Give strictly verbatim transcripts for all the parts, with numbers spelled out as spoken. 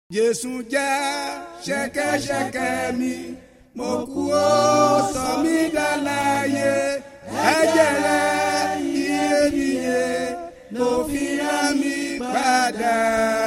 Jésù jẹ́ ṣẹ̀kẹ̀ṣẹ̀kẹ̀ mi, mo kú ó sọ mí dáláyé, ẹ̀jẹ̀ rẹ̀ iyebíye ló fi rà mí padà.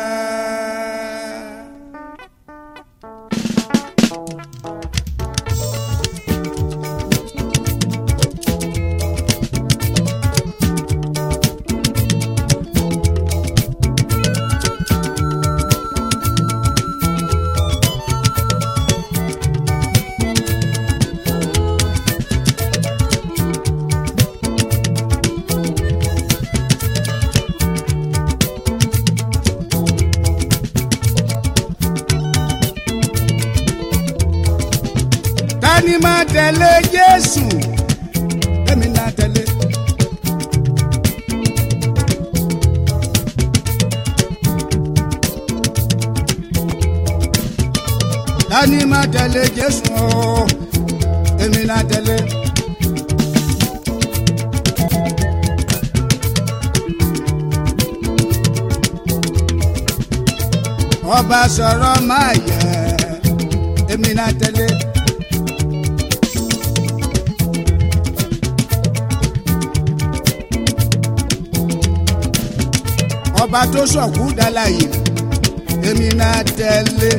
Tani máa tẹ̀lé Jésù, èmi náà tẹ̀lé. Tani máa tẹ̀lé Jésù, èmi náà tẹ̀lé. Ọba sọ̀rọ̀ máa yẹ, èmi náà tẹ̀lé. Ọba tó sọ̀kú dáláyé, èmi náà tẹ̀lé.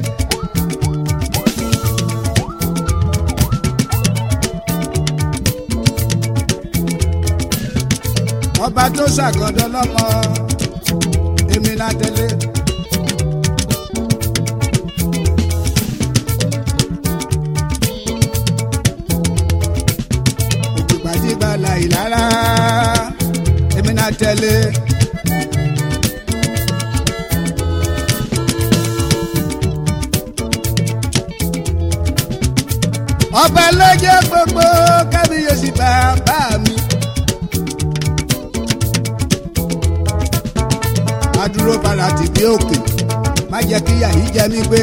Ọba tó ṣàgọ́dọ̀ lọ́mọ, èmi náà tẹ̀lé. Ògbìgbàdìgbà láì lára, èmi náà tẹ̀lé. Ọba lọ́jọ́ gbogbo kábíyèsí bàbá mi. Adúró fara ti bí òkè, má jẹ́ kí yàyí jẹ mí gbé.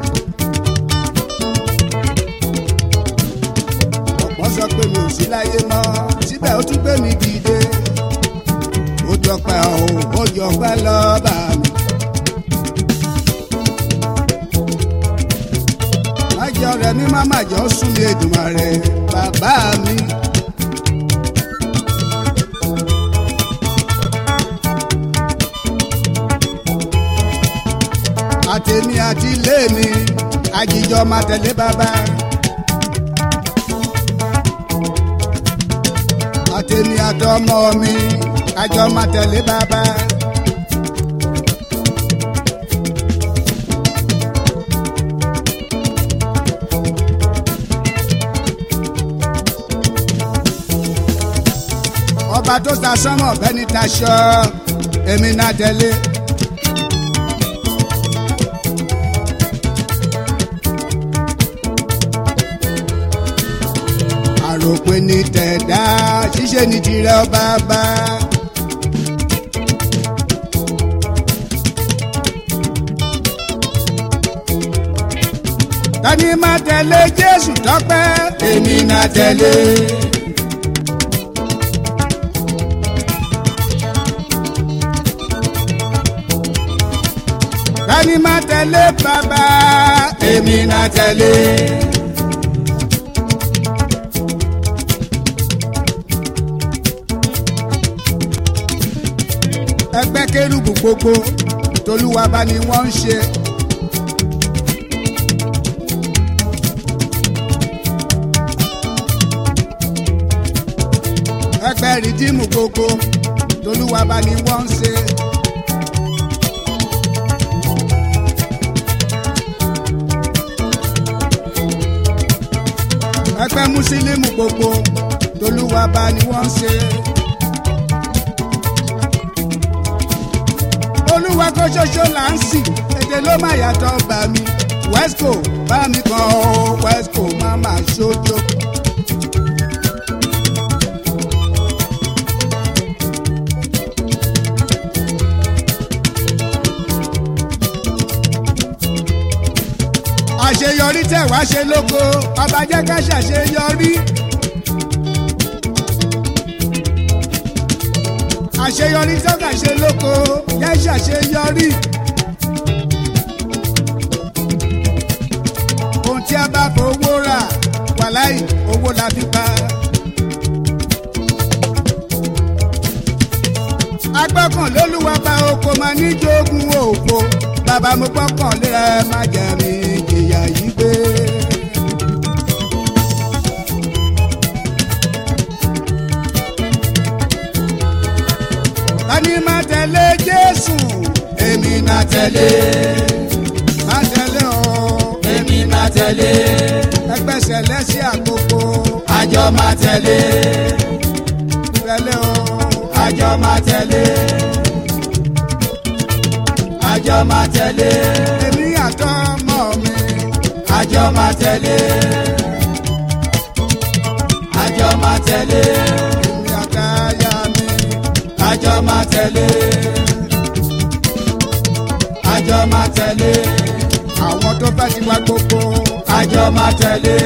Ọ̀pọ̀ sọ pé mi ò sí láyé mọ́, síbẹ̀ ó tún gbé mi dìde. Ó jọpẹ́ o, ó jọpẹ́ lọ́ba mi. Májọ rẹ̀ mi má májọ sún mi Èdùmàrè bàbá mi. Àtèmi àti ilé mi, àjíjọ máa tẹ̀lé bàbá. Àtèmi àtọmọ mi, àjọ máa tẹ̀lé bàbá. Ọba tó ta sánmọ̀ bẹ́ni taṣọ, èmi náà tẹ̀lé. Àròpé ní tẹ̀dá, ṣíṣe ní tirẹ̀ ọba bá. Tani máa tẹ̀lé Jésù tọ́pẹ́, èmi náà tẹ̀lé. Tani máa tẹ̀lé bàbá, èmi náà tẹ̀lé. Ẹgbẹ́ kérúbù gbogbo t'Olúwa bá ní wọ́n ń ṣe. Ẹgbẹ́ rìdíìmù gbogbo t'Olúwa bá ní wọ́n ń ṣe. Ẹgbẹ́ mùsùlùmí gbogbo t'Olúwa bá ní wọ́n ń ṣe. Olúwa kó ṣoṣo là ń sìn, èdè ló má yàtọ̀ bá mi. Wesco bá mi kàn ó, Wesco má má ṣojo. Àṣeyọrí tẹ̀ wá ṣe lóko, ọba jẹ́ ká ṣàṣeyọrí. àṣeyọrí tọ́ka ṣe lóko yẹ́ ṣàṣeyọrí. a bá fowó rà wàláì owó la fi pa. agbọ́kàn lólúwa bá oko máa ní jogún òfo bàbá mo gbọ́kàn léra má jẹ́ mi jìyà yìí gbé. tani máa tẹ̀lé Jésù èmi máa tẹ̀lé máa tẹ̀lé o èmi máa tẹ̀lé. ẹgbẹ́sẹ̀ lẹ́sí àkókò àjọ máa tẹ̀lé. tẹ̀lé o àjọ máa tẹ̀lé. àjọ máa tẹ̀lé. èmi àtọmọ mi àjọ máa tẹ̀lé. àjọ máa tẹ̀lé. èmi àtaya mi àjọ máa tẹ̀lé. àjọ máa tẹ̀lé. àwọn tó fẹ́ ti wá gbogbo àjọ máa tẹ̀lé.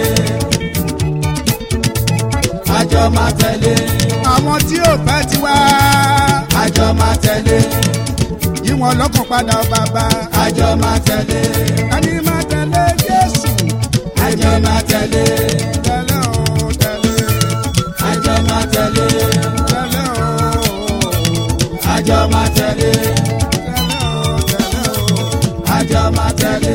àjọ máa tẹ̀lé. àwọn tí ò fẹ́ ti wá àjọ máa tẹ̀lé. yí wọn lọ́kàn padà bàbá àjọ máa tẹ̀lé. tani máa tẹ̀lé Jésù àjọ máa tẹ̀lé. tẹ̀lé o tẹ̀lé àjọ máa tẹ̀lé. tẹ̀lé o àjọ máa tẹ̀lé. tẹ̀lé o tẹ̀lé o. àjọ máa tẹ̀lé.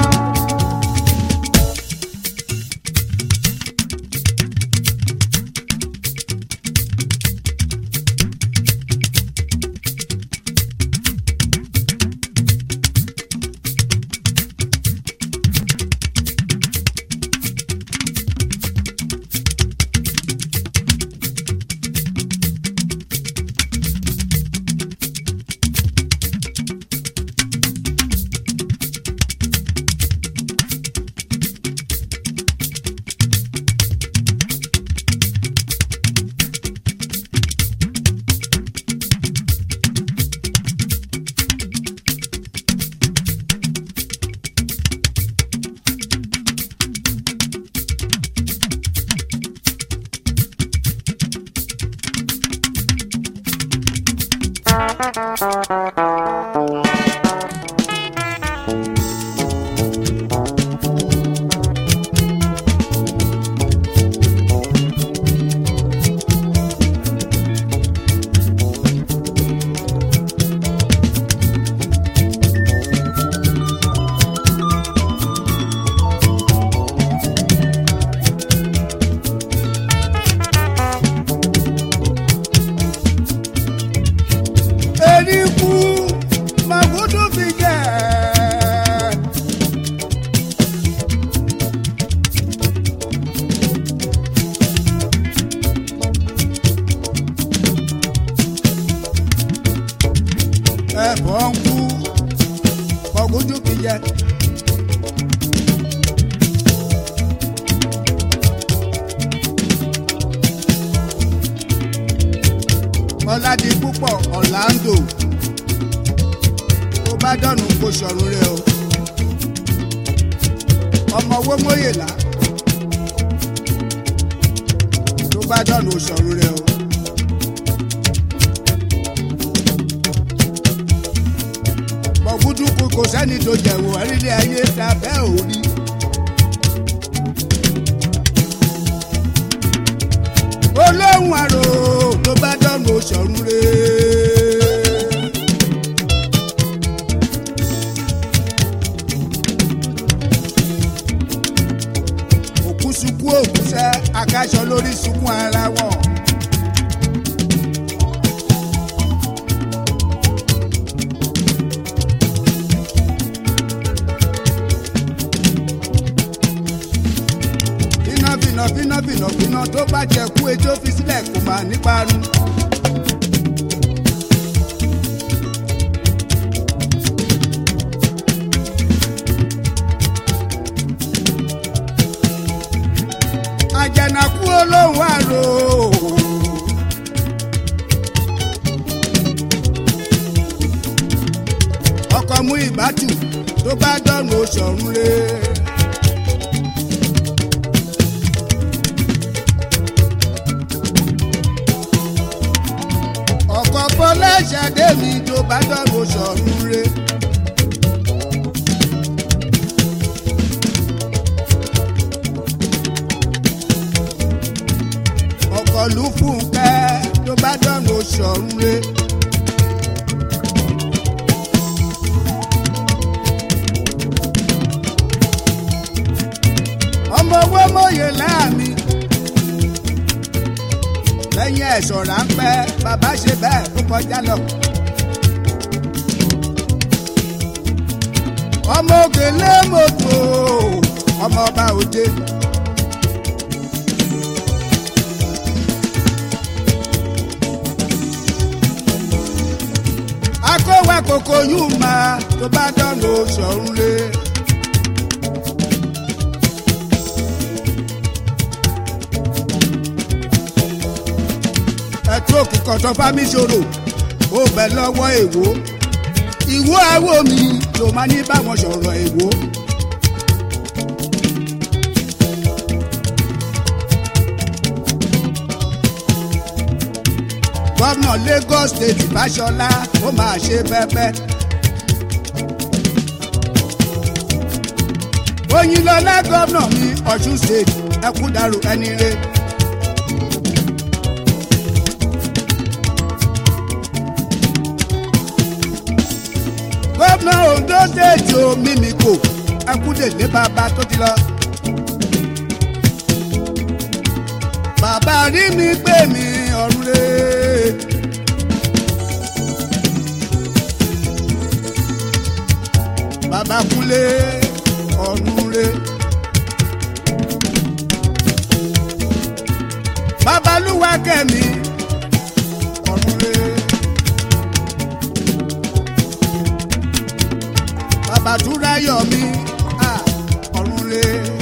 Eriku magudu fi jẹ. Ẹ̀fọ́ ń kú magudu fi jẹ. Ọládì púpọ̀ Orlando tó bá dọ̀nù kó sọ̀rọ̀ rẹ o ọmọ owó mọ́yèlá tó bá dọ̀nù sọ̀rọ̀ rẹ o. Bọ̀gúdú kò sẹ́ni tó jẹ̀wò ẹ̀rílẹ̀ ayé ta bẹ́ẹ̀ ò rí. Olóhùn àrò tó bá dọ̀nù sọ̀rọ̀ rẹ. Òkú sunkún òkú sẹ́ akáṣọ lórí sunkún ara wọn. Bínà bínà bínà bínà bínà tó bá jẹ kú ejò fi sílẹ̀ kò máa níparun. Àjànàkú olóhùn àrò. Ọkọ̀ mú ìbátù tó bá dọ̀nù oṣọ̀run lé. Ọkọ̀ fọlẹ́ṣadé mi tó bá dọ̀nù oṣọ̀run lé. ṣọ̀run re. ọmọ owó mòye láàmì lẹ́yìn ẹ̀sọ̀ ráńpẹ́ bàbá ṣe bẹ́ẹ̀ tó kọjá lọ. ọmọ òkèlè mọ́tò ọmọ ọba òde. akówá kòkó yún máa tó bá dánwò ṣọ̀run lé. ẹ̀tún òkùnkàn tó fámi ṣòro ó bẹ̀ lọ́wọ́ èwo. ìwọ àwọ̀ mi ló máa ní báwọn sọ̀rọ̀ èwo. gómìnà Lagos State Fáṣọlá ó máa ṣe bẹ́ẹ̀bẹ́. Oyinlọlá gómìnà mi Ọ̀ṣun State Ẹkúndàrú ẹni re. gómìnà Ondo State o Mímíkò Ẹkúndèlé bàbá tó ti lọ. bàbá rí mi pé mi ọ̀run lé. bàbá Kúnlé ọ̀run lé. bàbá Lúwakẹ́mi ọ̀run lé. bàbá Túnráyọ̀mí ọ̀run lé.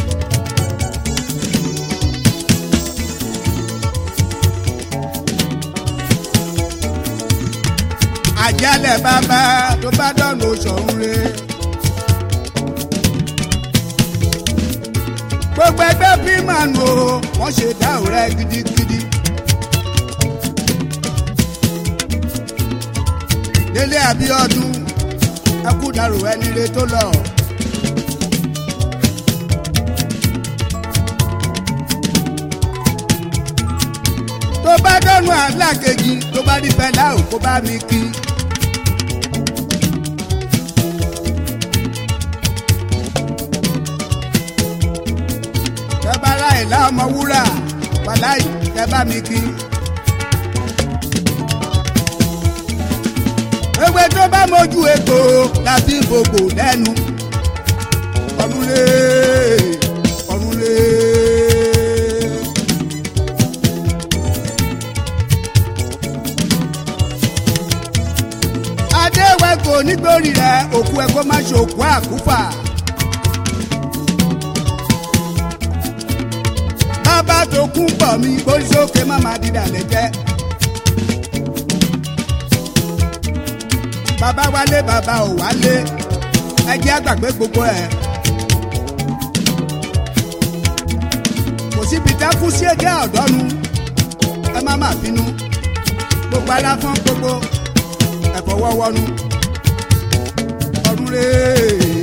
àjálẹ̀ bàbá tó bá dọ̀nà ṣọ̀run re. gbogbo ẹgbẹ́ pímànù o wọ́n ṣe dáhùn rẹ̀ gidigidi. Délé Abíọ́dún Ẹkúndàrú ẹni re tó lọ. tó bá dọ̀nà alákejì tó bá rí Fẹlá ò kó bá mi kí. tẹ́bára ìlà ọmọ wúrà wàláì tẹ́ bá mi kí. ewé tó bá mójú egbò láti gbogbo lẹ́nu. ọ̀run lé ọ̀run lé. adéwẹ́gbò nítorí rẹ̀ òkú ẹ̀kọ́ má ṣe òkú àkúfà. bàbá tó kún pọ̀ mi borí sókè má má dídà lẹ́jẹ́. bàbá wálé bàbá ò wálé ẹ jẹ́ àgbàgbé gbogbo ẹ̀. kò síbi tá kú sí ẹ̀jẹ̀ ọ̀dọ́nu ẹ má má bínú. gbogbo ara fún gbogbo ẹ̀fọ́ wọ́wọ́nu. ọ̀run rèé.